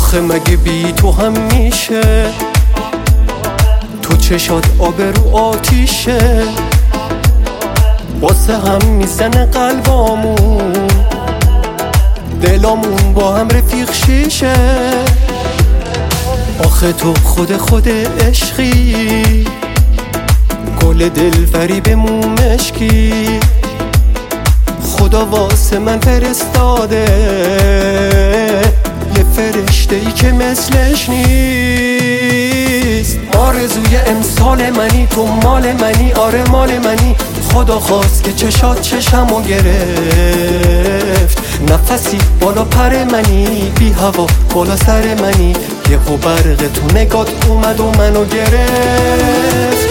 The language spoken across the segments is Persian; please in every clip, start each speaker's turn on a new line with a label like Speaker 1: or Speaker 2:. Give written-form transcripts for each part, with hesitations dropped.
Speaker 1: آخه مگه بی تو هم میشه؟ تو چشات آبرو آتیشه، واسه هم میزنه قلبامون، دلامون با هم رفیق شیشه. آخه تو خود عشقی، گل دلبری به مو مشکی، خدا واسه من فرستاده یه فرشته ای که مثلش نیست. آرزوی امسال منی، تو مال منی، آره مال منی. خدا خواست که چشات چشمو گرفت، نفسی بالا پر منی، بی هوا بالا سر منی. یهو برق تو نگات اومد و منو گرفت.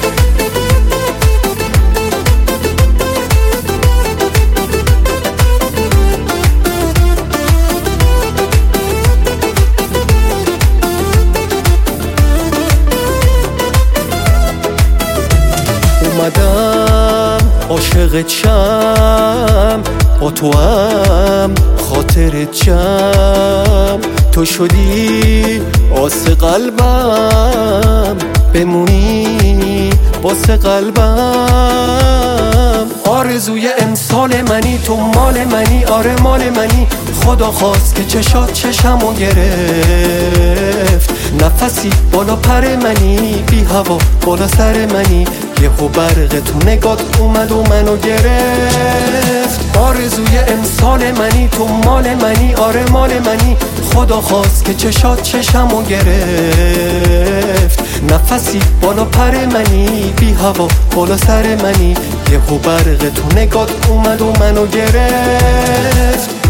Speaker 1: اومدم عاشقت شم، با تو هم خاطرت جم. تو شدی آس قلبم، بمونی واسه قلبم. آرزوی امسال منی، تو مال منی، آره مال منی. خدا خواست که چشات چشمو گرفت، نفسی بالا پر منی، بی هوا بالا سر منی. یهو برق تو نگات اومد و منو گرفت. آرزوی امسال منی، تو مال منی، آره مال منی. خدا خواست که چشات چشمو گرفت، نفسی بالا پر منی، بی هوا بالا سر منی. یهو برق تو نگات اومد و منو گرفت.